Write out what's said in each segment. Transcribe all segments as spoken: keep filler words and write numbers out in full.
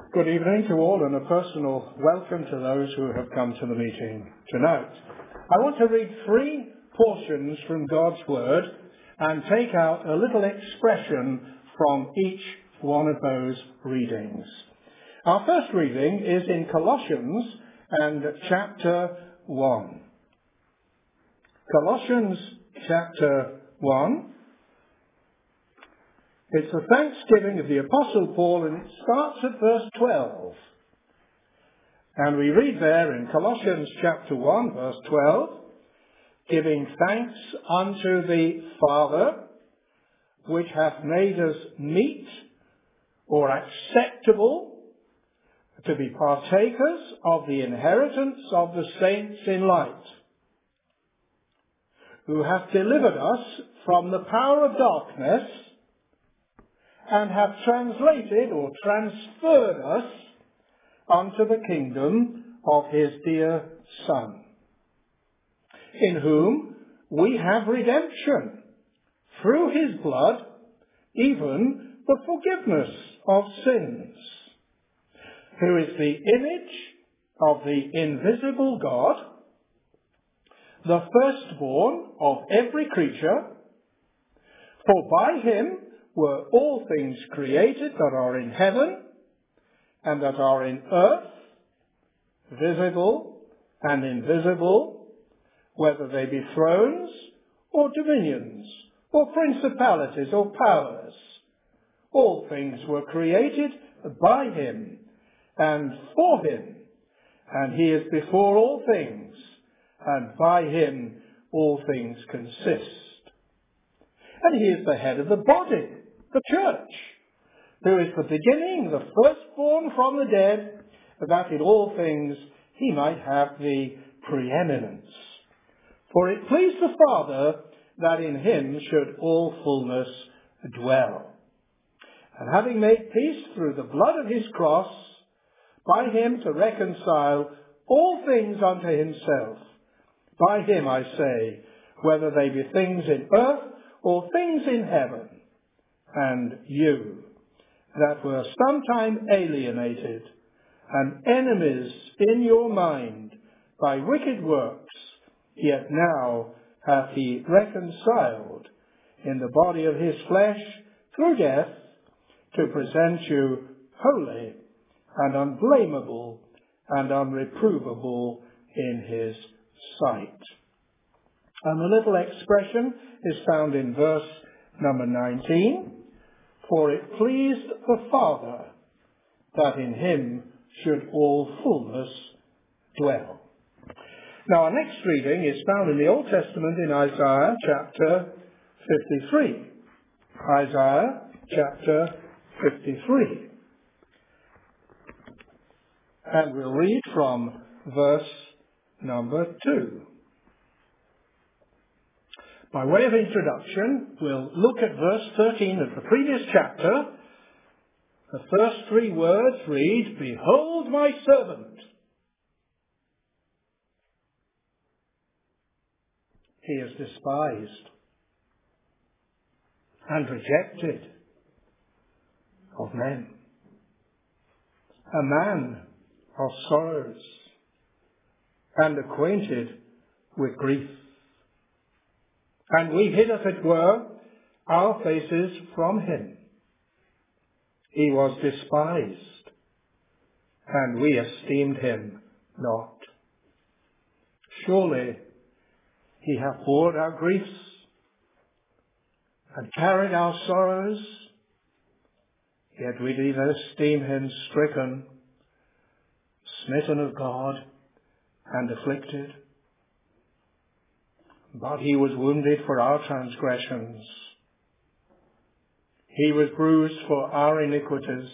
Good evening to all, and a personal welcome to those who have come to the meeting tonight. I want to read three portions from God's Word and take out a little expression from each one of those readings. Our first reading is in Colossians and chapter one. Colossians chapter one. It's the thanksgiving of the Apostle Paul, and it starts at verse twelve. And we read there in Colossians chapter one, verse twelve, giving thanks unto the Father, which hath made us meet or acceptable to be partakers of the inheritance of the saints in light, who hath delivered us from the power of darkness, and have translated or transferred us unto the kingdom of his dear Son, in whom we have redemption through his blood, even the forgiveness of sins, who is the image of the invisible God, the firstborn of every creature. For by him were all things created that are in heaven and that are in earth, visible and invisible, whether they be thrones or dominions or principalities or powers. All things were created by him and for him, and he is before all things, and by him all things consist. And he is the head of the body, the church, who is the beginning, the firstborn from the dead, that in all things he might have the preeminence. For it pleased the Father that in him should all fullness dwell. And having made peace through the blood of his cross, by him to reconcile all things unto himself. By him, I say, whether they be things in earth or things in heaven. And you, that were sometime alienated and enemies in your mind by wicked works, yet now hath he reconciled in the body of his flesh through death, to present you holy and unblameable and unreprovable in his sight. And the little expression is found in verse number nineteen. For it pleased the Father that in him should all fullness dwell. Now our next reading is found in the Old Testament in Isaiah chapter fifty-three. Isaiah chapter fifty-three. And we'll read from verse number two. By way of introduction, we'll look at verse thirteen of the previous chapter. The first three words read, Behold my servant. He is despised and rejected of men, a man of sorrows and acquainted with grief. And we hid, as it were, our faces from him. He was despised, and we esteemed him not. Surely he hath borne our griefs and carried our sorrows, yet we did esteem him stricken, smitten of God, and afflicted. But he was wounded for our transgressions. He was bruised for our iniquities.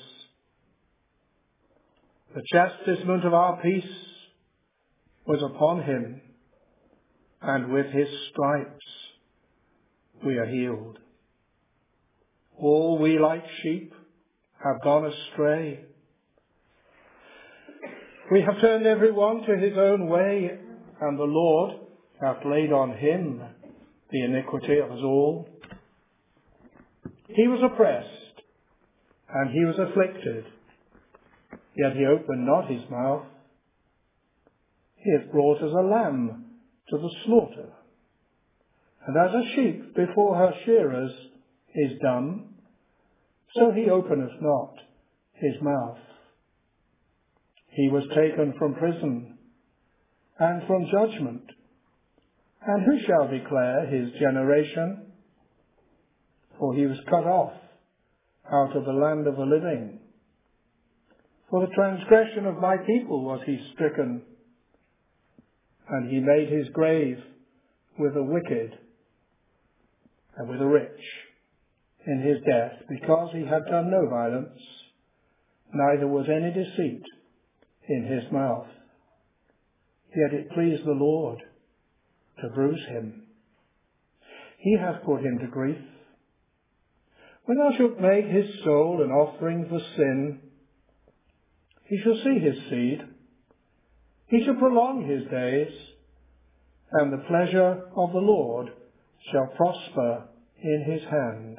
The chastisement of our peace was upon him, and with his stripes we are healed. All we like sheep have gone astray. We have turned every one to his own way, and the Lord hath laid on him the iniquity of us all. He was oppressed, and he was afflicted, Yet he opened not his mouth. He is brought as a lamb to the slaughter, and as a sheep before her shearers is dumb, so he openeth not his mouth. He was taken from prison and from judgment. And who shall declare his generation? For he was cut off out of the land of the living. For the transgression of my people was he stricken, and he made his grave with the wicked and with the rich in his death, because he had done no violence, neither was any deceit in his mouth. Yet it pleased the Lord to bruise him. He hath put him to grief. When thou shalt make his soul an offering for sin, he shall see his seed. He shall prolong his days, and the pleasure of the Lord shall prosper in his hand.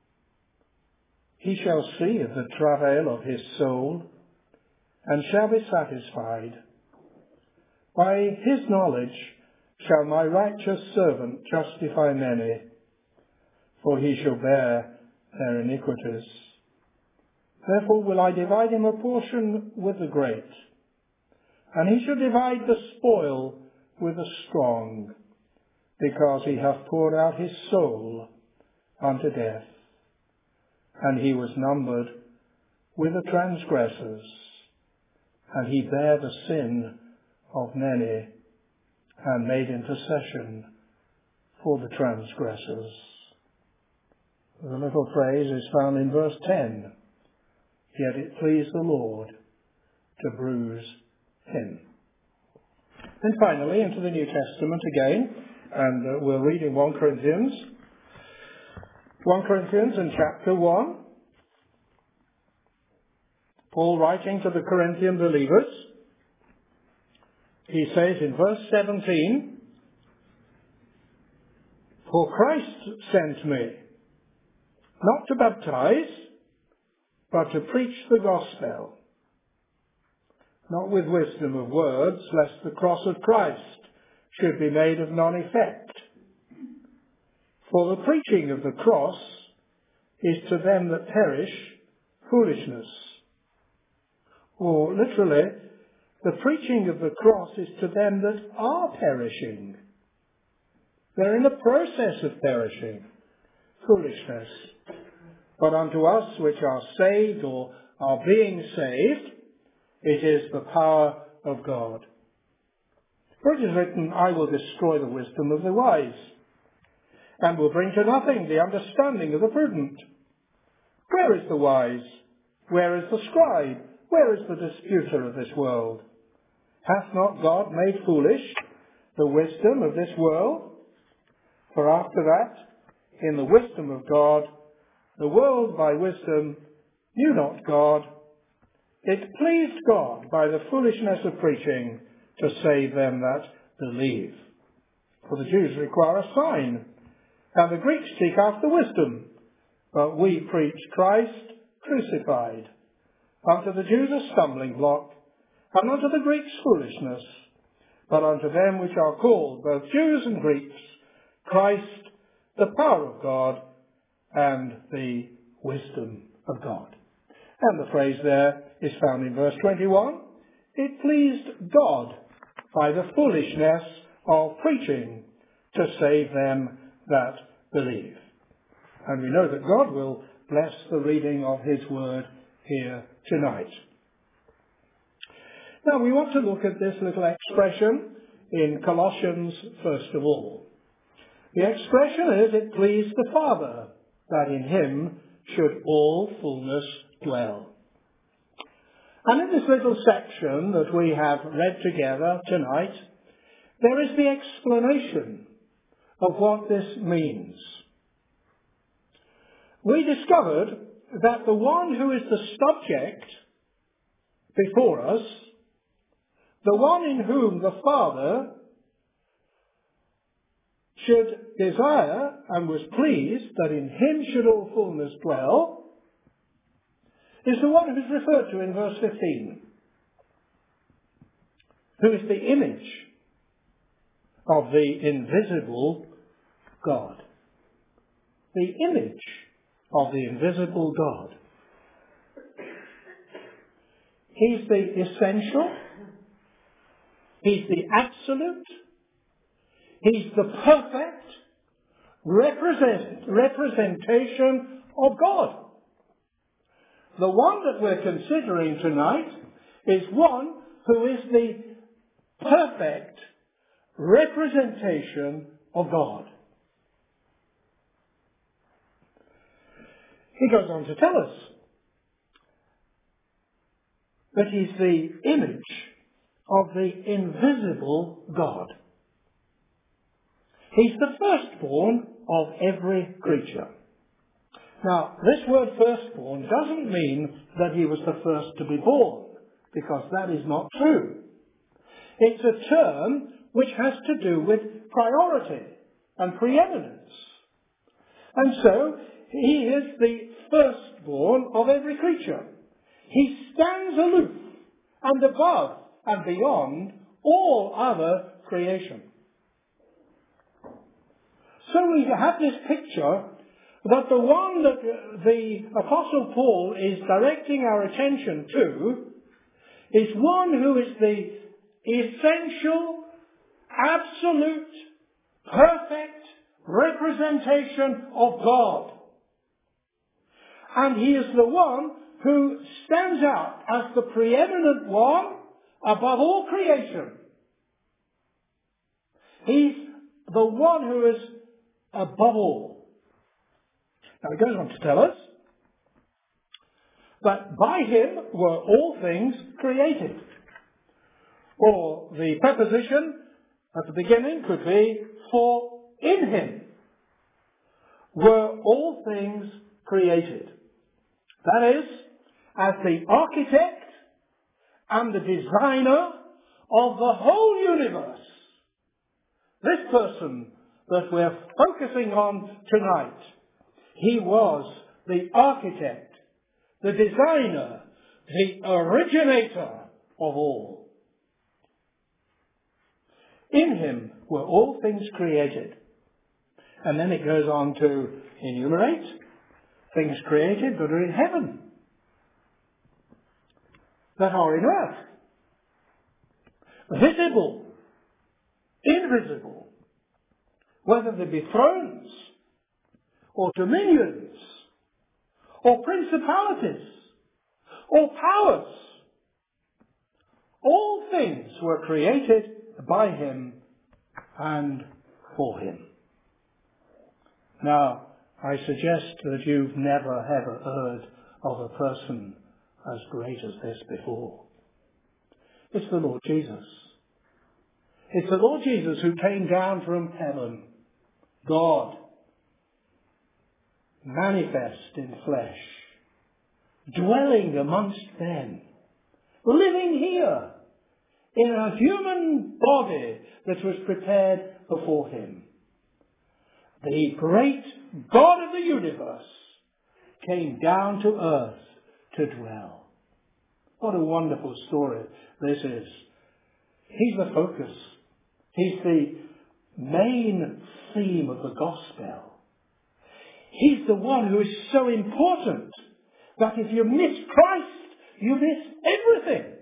He shall see of the travail of his soul, and shall be satisfied. By his knowledge shall my righteous servant justify many, for he shall bear their iniquities. Therefore will I divide him a portion with the great, and he shall divide the spoil with the strong, because he hath poured out his soul unto death, and he was numbered with the transgressors, and he bare the sin of many, and made intercession for the transgressors. The little phrase is found in verse ten. Yet it pleased the Lord to bruise him. Then finally into the New Testament again, and uh, we'll read in First Corinthians. First Corinthians in chapter one. Paul writing to the Corinthian believers, he says in verse seventeen, For Christ sent me, not to baptize, but to preach the gospel, not with wisdom of words, lest the cross of Christ should be made of none effect. For the preaching of the cross is to them that perish foolishness. Or literally, the preaching of the cross is to them that are perishing. They're in the process of perishing. Foolishness. But unto us which are saved or are being saved, it is the power of God. For it is written, I will destroy the wisdom of the wise, and will bring to nothing the understanding of the prudent. Where is the wise? Where is the scribe? Where is the disputer of this world? Hath not God made foolish the wisdom of this world? For after that, in the wisdom of God, the world by wisdom knew not God. It pleased God by the foolishness of preaching to save them that believe. For the Jews require a sign, and the Greeks seek after wisdom. But we preach Christ crucified, unto the Jews a stumbling block, and unto the Greeks foolishness. But unto them which are called, both Jews and Greeks, Christ, the power of God, and the wisdom of God. And the phrase there is found in verse twenty-one. It pleased God by the foolishness of preaching to save them that believe. And we know that God will bless the reading of his word here tonight. Now we want to look at this little expression in Colossians first of all. The expression is, it pleased the Father that in him should all fullness dwell. And in this little section that we have read together tonight, there is the explanation of what this means. We discovered that the one who is the subject before us, the one in whom the Father should desire and was pleased that in him should all fullness dwell, is the one who's referred to in verse fifteen, who is the image of the invisible God. The image of the invisible God. He's the essential. He's the absolute. He's the perfect represent, representation of God. The one that we're considering tonight is one who is the perfect representation of God. He goes on to tell us that he's the image of the invisible God. He's the firstborn of every creature. Now, this word firstborn doesn't mean that he was the first to be born, because that is not true. It's a term which has to do with priority and preeminence. And so, he is the firstborn of every creature. He stands aloof and above and beyond all other creation. So we have this picture that the one that the Apostle Paul is directing our attention to is one who is the essential, absolute, perfect representation of God. And he is the one who stands out as the preeminent one above all creation. He's the one who is above all. Now he goes on to tell us that by him were all things created. Or the preposition at the beginning could be for in him were all things created. That is, as the architect and the designer of the whole universe, this person that we're focusing on tonight, he was the architect, the designer, the originator of all. In him were all things created. And then it goes on to enumerate things created that are in heaven, that are in earth, visible, invisible, whether they be thrones, or dominions, or principalities, or powers. All things were created by him and for him. Now, I suggest that you've never ever heard of a person as great as this before. It's the Lord Jesus. It's the Lord Jesus who came down from heaven, God, manifest in flesh, dwelling amongst men, living here in a human body that was prepared before him. The great God of the universe came down to earth to dwell. What a wonderful story this is. He's the focus. He's the main theme of the gospel. He's the one who is so important that if you miss Christ, you miss everything.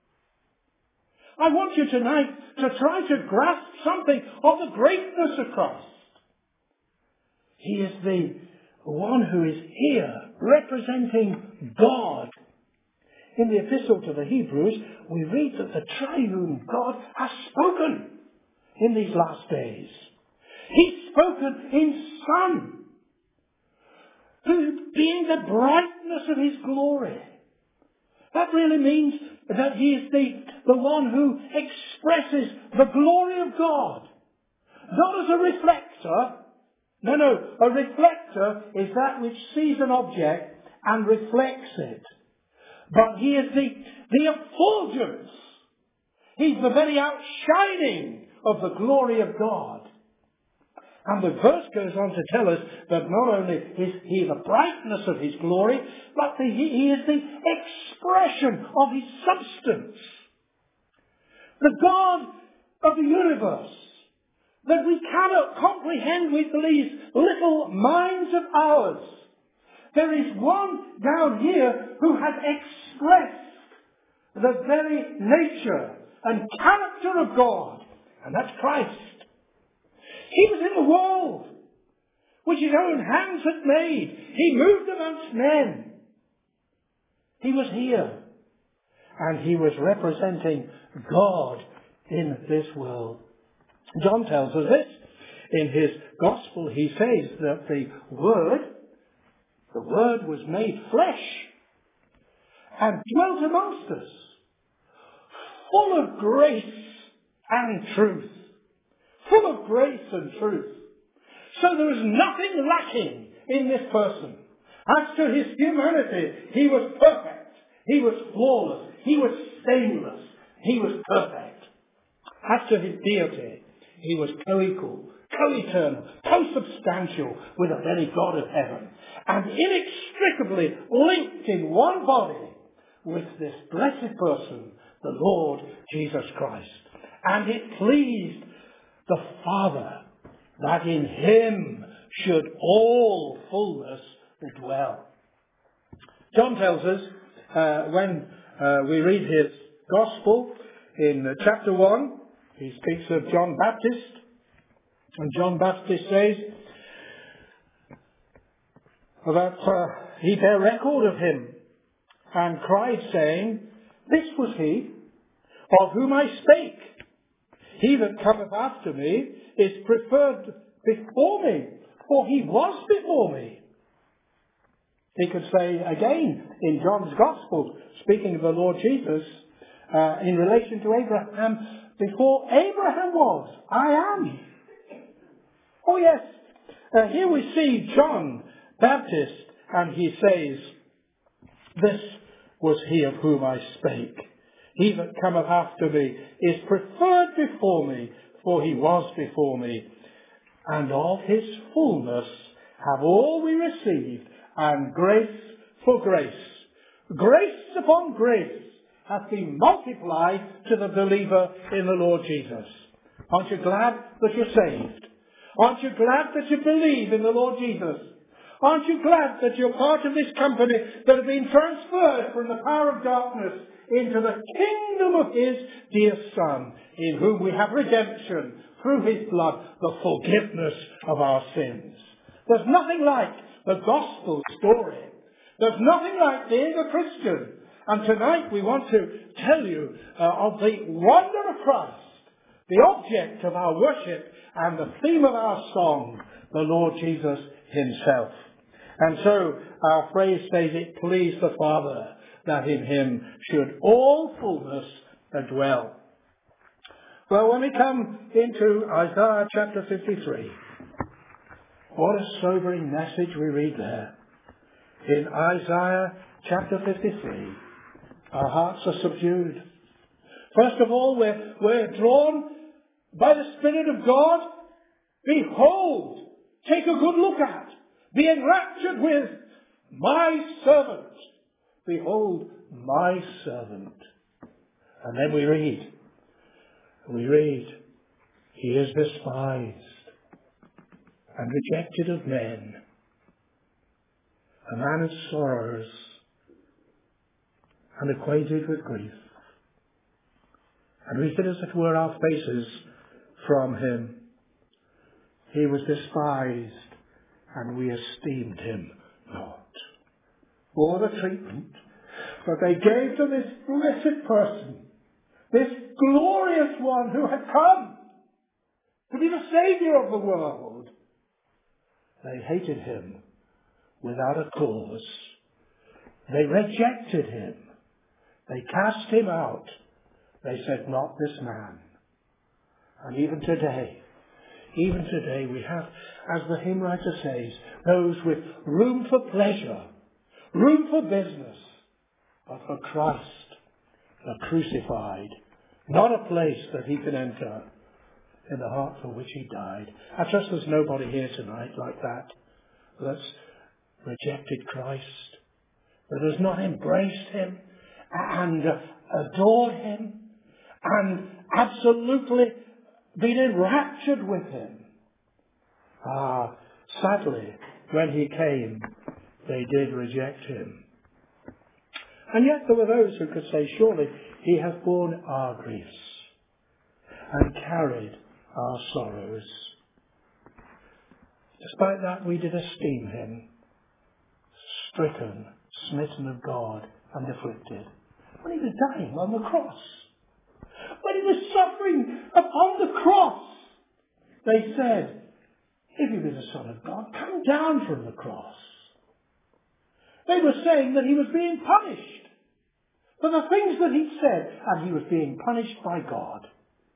I want you tonight to try to grasp something of the greatness of Christ. He is the one who is here representing God. In the epistle to the Hebrews, we read that the triune God has spoken in these last days. He's spoken in Son, who being the brightness of his glory. That really means that he is the, the one who expresses the glory of God. Not as a reflector. No, no. A reflector is that which sees an object and reflects it. But he is the, the effulgence. He's the very outshining of the glory of God. And the verse goes on to tell us that not only is he the brightness of his glory, but the, he, he is the expression of his substance. The God of the universe, that we cannot comprehend with these little minds of ours. There is one down here who has expressed the very nature and character of God, and that's Christ. He was in the world, which his own hands had made. He moved amongst men. He was here, and he was representing God in this world. John tells us this. In his gospel, he says that the Word, the Word was made flesh and dwelt amongst us, full of grace and truth. Full of grace and truth. So there was nothing lacking in this person. As to his humanity, he was perfect. He was flawless. He was stainless. He was perfect. As to his deity, he was co-equal, co-eternal, co-substantial with the very God of heaven, and inextricably linked in one body with this blessed person, the Lord Jesus Christ. And it pleased the Father that in him should all fullness dwell. John tells us uh, when uh, we read his gospel in uh, chapter one, he speaks of John Baptist, and John Baptist says that uh, he bare record of him and cried, saying, "This was he of whom I spake. He that cometh after me is preferred before me, for he was before me." He could say again in John's Gospel, speaking of the Lord Jesus, uh, in relation to Abraham, before Abraham was, I am. Oh yes, uh, here we see John Baptist, and he says, "This was he of whom I spake. He that cometh after me is preferred before me, for he was before me. And of his fullness have all we received, and grace for grace. Grace upon grace hath been multiplied to the believer in the Lord Jesus." Aren't you glad that you're saved? Aren't you glad that you believe in the Lord Jesus? Aren't you glad that you're part of this company that have been transferred from the power of darkness into the kingdom of his dear Son, in whom we have redemption through his blood, the forgiveness of our sins? There's nothing like the gospel story. There's nothing like being a Christian. And tonight we want to tell you uh, of the wonder of Christ, the object of our worship and the theme of our song, the Lord Jesus himself. And so our phrase says, "It pleased the Father that in him should all fullness dwell." Well, when we come into Isaiah chapter fifty-three, what a sobering message we read there. In Isaiah chapter fifty-three, our hearts are subdued. First of all, we're, we're drawn by the Spirit of God. Behold, take a good look at, be enraptured with, my servant. Behold, my servant. And then we read, we read, he is despised and rejected of men, a man of sorrows and acquainted with grief. And we hid as it were our faces from him. He was despised, and we esteemed him not. All the treatment that they gave to this blessed person, this glorious one who had come to be the Saviour of the world, they hated him without a cause. They rejected him. They cast him out. They said, "Not this man." And even today, even today we have, as the hymn writer says, those with room for pleasure, room for business, but for Christ, the crucified, not a place that he can enter. in the heart for which he died. I trust there's nobody here tonight like that, that's rejected Christ, that has not embraced him and adored him and absolutely been enraptured with him. Ah, sadly, when he came, they did reject him. And yet there were those who could say, surely he hath borne our griefs and carried our sorrows. Despite that, we did esteem him stricken, smitten of God, and afflicted. When he was dying on the cross, when he was suffering upon the cross, they said, if he was the Son of God, come down from the cross. They were saying that he was being punished for the things that he said, and he was being punished by God.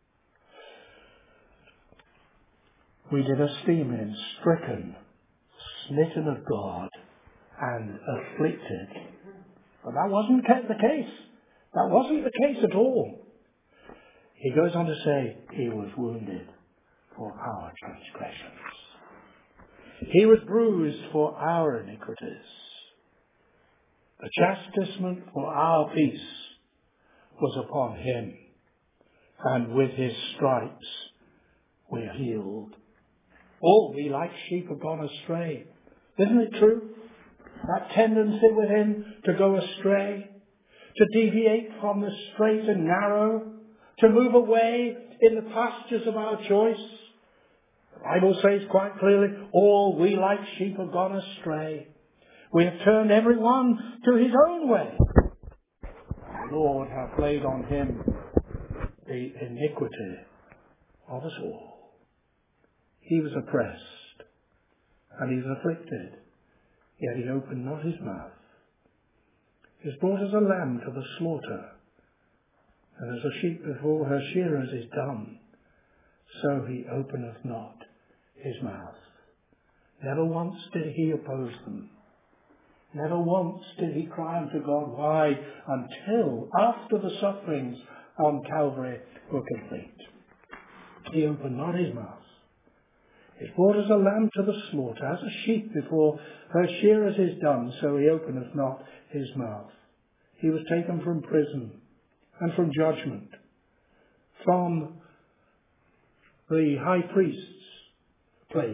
We did esteem him stricken, smitten of God, and afflicted. But that wasn't the case. That wasn't the case at all. He goes on to say, he was wounded for our transgressions. He was bruised for our iniquities. The chastisement for our peace was upon him, and with his stripes we are healed. All we like sheep have gone astray. Isn't it true? That tendency within to go astray, to deviate from the straight and narrow, to move away in the pastures of our choice. The Bible says quite clearly, all we like sheep have gone astray. We have turned every one to his own way. The Lord hath laid on him the iniquity of us all. He was oppressed, and he was afflicted, yet he opened not his mouth. He is brought as a lamb to the slaughter, and as a sheep before her shearers is dumb, so he openeth not his mouth. Never once did he oppose them. Never once did he cry unto God, why? Until after the sufferings on Calvary were complete. He opened not his mouth. He is brought as a lamb to the slaughter, as a sheep before her shearers is dumb, so he openeth not his mouth. He was taken from prison and from judgment, from the high priest's place,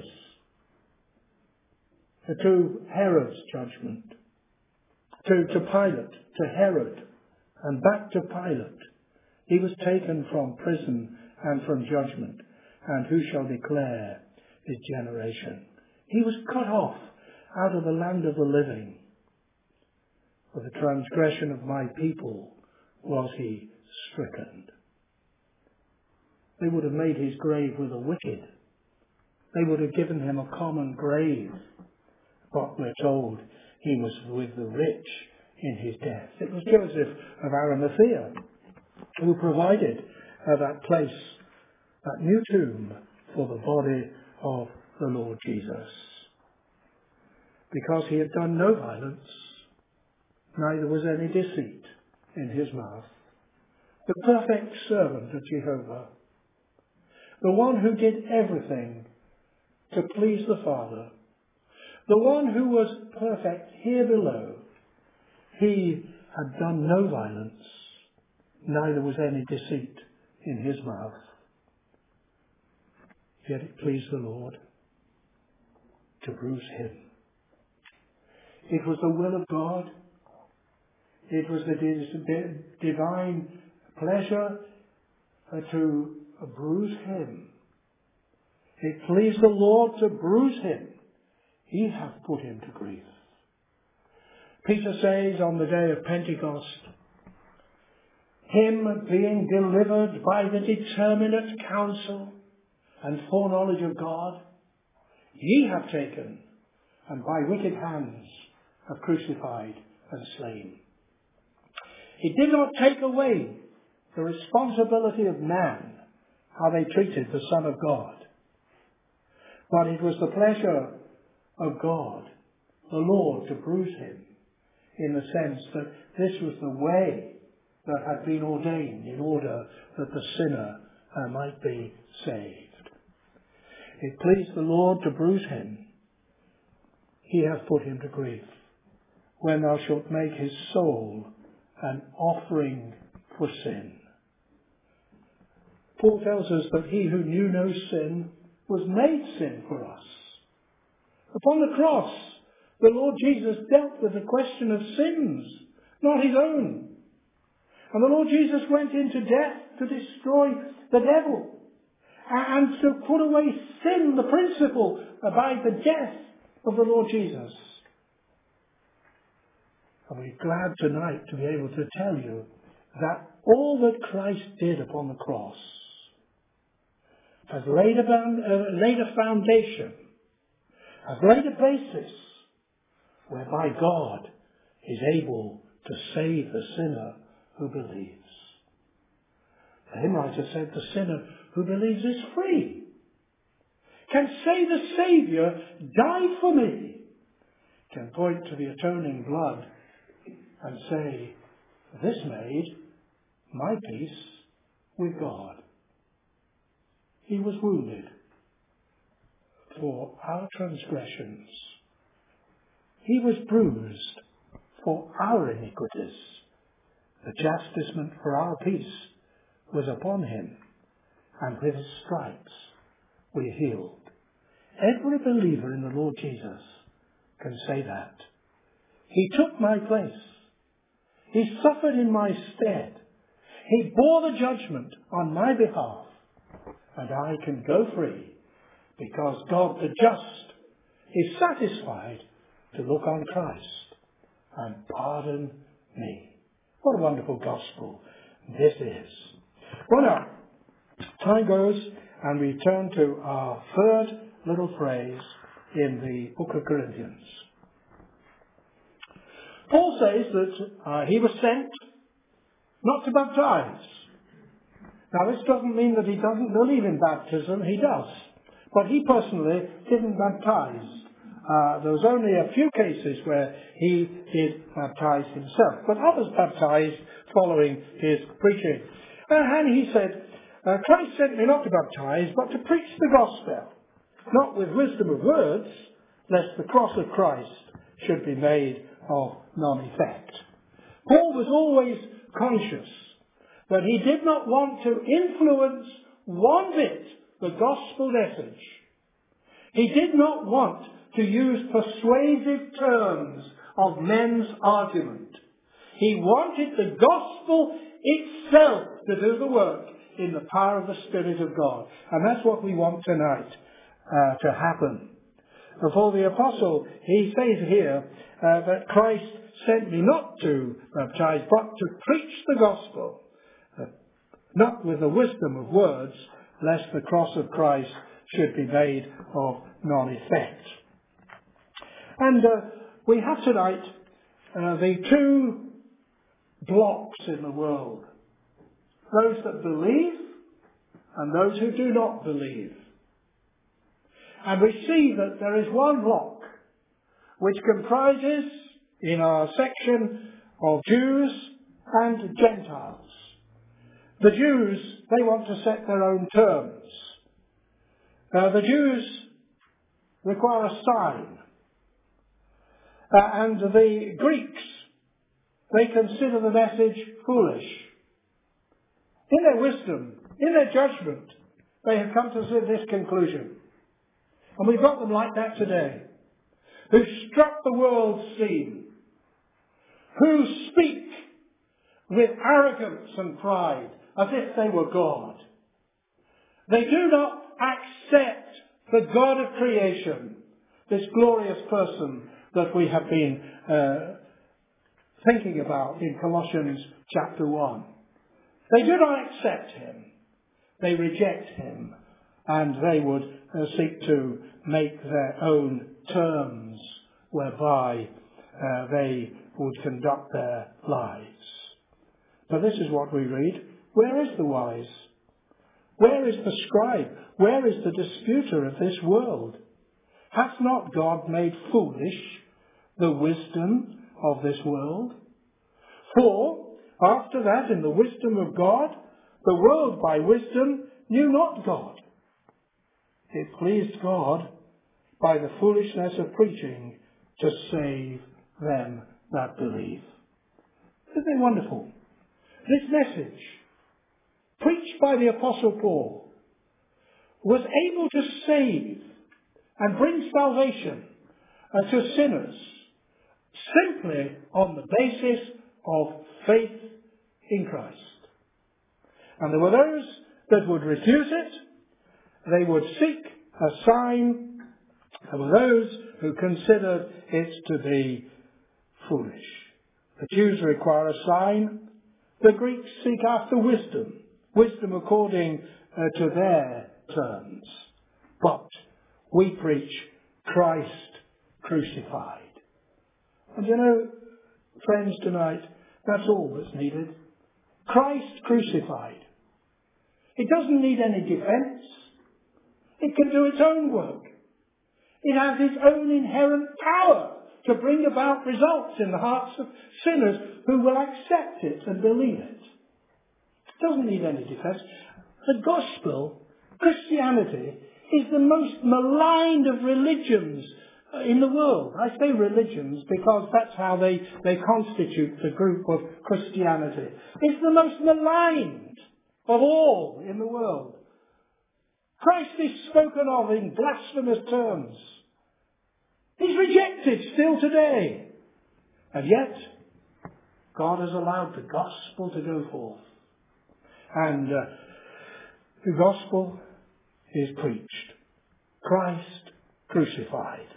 to Herod's judgment, to, to Pilate, to Herod, and back to Pilate. He was taken from prison and from judgment, and who shall declare his generation? He was cut off out of the land of the living. For the transgression of my people was he stricken. They would have made his grave with the wicked. They would have given him a common grave. But we're told he was with the rich in his death. It was Joseph of Arimathea who provided uh, that place, that new tomb for the body of the Lord Jesus. Because he had done no violence, neither was any deceit in his mouth. The perfect servant of Jehovah, the one who did everything to please the Father, the one who was perfect here below, he had done no violence, neither was any deceit in his mouth. Yet it pleased the Lord to bruise him. It was the will of God. It was the divine pleasure to bruise him. It pleased the Lord to bruise him. He hath put him to grief. Peter says on the day of Pentecost, him being delivered by the determinate counsel and foreknowledge of God, ye have taken, and by wicked hands have crucified and slain. He did not take away the responsibility of man, how they treated the Son of God. But it was the pleasure of God, the Lord, to bruise him, in the sense that this was the way that had been ordained in order that the sinner uh, might be saved. It pleased the Lord to bruise him. He hath put him to grief. When thou shalt make his soul an offering for sin. Paul tells us that he who knew no sin was made sin for us. Upon the cross, the Lord Jesus dealt with the question of sins, not his own. And the Lord Jesus went into death to destroy the devil and to put away sin, the principle, by the death of the Lord Jesus. And we're glad tonight to be able to tell you that all that Christ did upon the cross has laid a, uh, laid a foundation, has laid a basis whereby God is able to save the sinner who believes. The hymn writer said, the sinner who believes is free. Can say the Saviour died for me. Can point to the atoning blood and say, this made my peace with God. He was wounded for our transgressions. He was bruised for our iniquities. The chastisement for our peace was upon him, and with his stripes we are healed. Every believer in the Lord Jesus can say that. He took my place. He suffered in my stead. He bore the judgment on my behalf. And I can go free because God the just is satisfied to look on Christ and pardon me. What a wonderful gospel this is. Well now, time goes and we turn to our third little phrase in the book of Corinthians. Paul says that uh, he was sent not to baptize. Now this doesn't mean that he doesn't believe in baptism, he does. But he personally didn't baptize. Uh, there was only a few cases where he did baptize himself, but others baptized following his preaching. Uh, and he said, uh, Christ sent me not to baptize, but to preach the gospel, not with wisdom of words, lest the cross of Christ should be made of none effect. Paul was always conscious that he did not want to influence one bit the gospel message. He did not want to use persuasive terms of men's argument. He wanted the gospel itself to do the work in the power of the Spirit of God. And that's what we want tonight uh, to happen. For the apostle, he says here uh, that Christ sent me not to baptize, but to preach the gospel, uh, not with the wisdom of words, lest the cross of Christ should be made of none effect. And uh, we have tonight uh, the two blocks in the world. Those that believe and those who do not believe. And we see that there is one block which comprises in our section of Jews and Gentiles. The Jews, they want to set their own terms. Uh, the Jews require a sign. Uh, and the Greeks, they consider the message foolish. In their wisdom, in their judgment, they have come to this conclusion. And we've got them like that today, who struck the world scene, who speak with arrogance and pride as if they were God. They do not accept the God of creation, this glorious person that we have been uh, thinking about in Colossians chapter one. They do not accept him. They reject him. And they would uh, seek to make their own terms whereby uh, they would conduct their lives. But this is what we read. Where is the wise? Where is the scribe? Where is the disputer of this world? Hath not God made foolish the wisdom of this world? For, after that, in the wisdom of God, the world by wisdom knew not God. It pleased God by the foolishness of preaching to save them that believe. Isn't it wonderful? This message, preached by the Apostle Paul, was able to save and bring salvation uh, to sinners simply on the basis of faith in Christ. And there were those that would refuse it. They would seek a sign. There were those who considered it to be foolish. The Jews require a sign. The Greeks seek after wisdom, wisdom according uh, to their terms. But we preach Christ crucified. And you know, friends, tonight, that's all that's needed. Christ crucified. It doesn't need any defense. It can do its own work. It has its own inherent power to bring about results in the hearts of sinners who will accept it and believe it. It doesn't need any defense. The gospel, Christianity, is the most maligned of religions in the world. I say religions because that's how they, they constitute the group of Christianity. It's the most maligned of all in the world. Christ is spoken of in blasphemous terms. He's rejected still today. And yet, God has allowed the gospel to go forth. And uh, the gospel is preached. Christ crucified.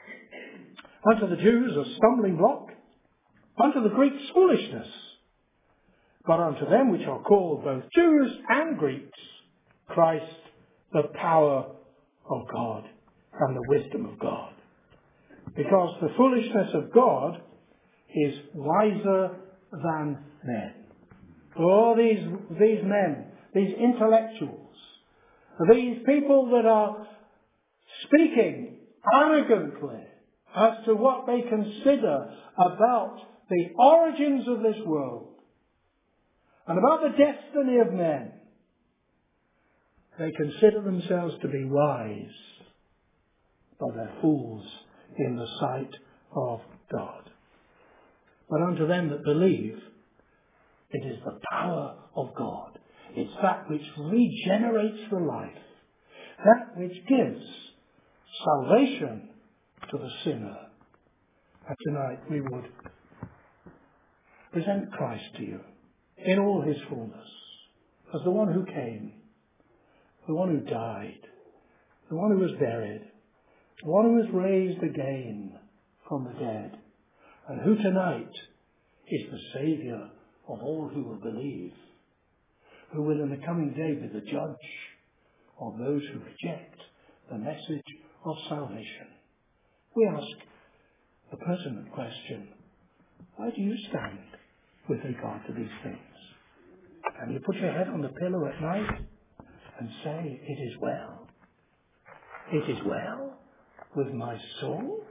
Unto the Jews a stumbling block, unto the Greeks foolishness. But unto them which are called both Jews and Greeks, Christ the power of God and the wisdom of God. Because the foolishness of God is wiser than men. Oh, these, these men, these intellectuals, these people that are speaking arrogantly as to what they consider about the origins of this world and about the destiny of men, they consider themselves to be wise, but they're fools in the sight of God. But unto them that believe, it is the power of God. It's that which regenerates the life, that which gives salvation to the sinner. And tonight we would present Christ to you in all his fullness, as the one who came, the one who died, the one who was buried, the one who was raised again from the dead, and who tonight is the Saviour of all who will believe, who will in the coming day be the judge of those who reject the message of salvation. We ask the pertinent question, where do you stand with regard to these things? Can you put your head on the pillow at night and say, it is well? It is well with my soul?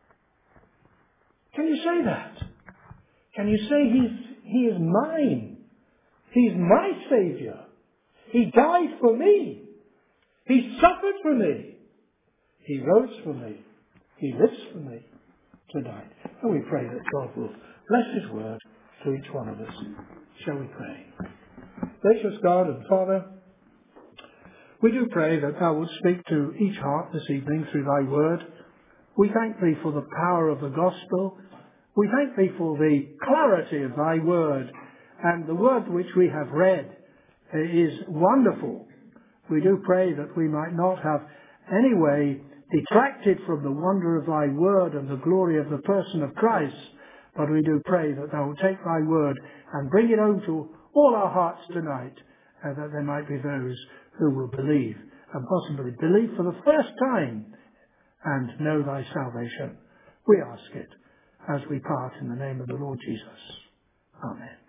Can you say that? Can you say he's, he is mine? He's my Saviour. He died for me. He suffered for me. He rose for me. He lives for me tonight. And we pray that God will bless his word to each one of us. Shall we pray? Gracious God and Father, we do pray that thou wilt speak to each heart this evening through thy word. We thank thee for the power of the gospel. We thank thee for the clarity of thy word. And the word which we have read is wonderful. We do pray that we might not have any way detracted from the wonder of thy word and the glory of the person of Christ. But we do pray that thou wilt take thy word and bring it home to all our hearts tonight, and that there might be those who will believe, and possibly believe for the first time and know thy salvation. We ask it as we part in the name of the Lord Jesus. Amen.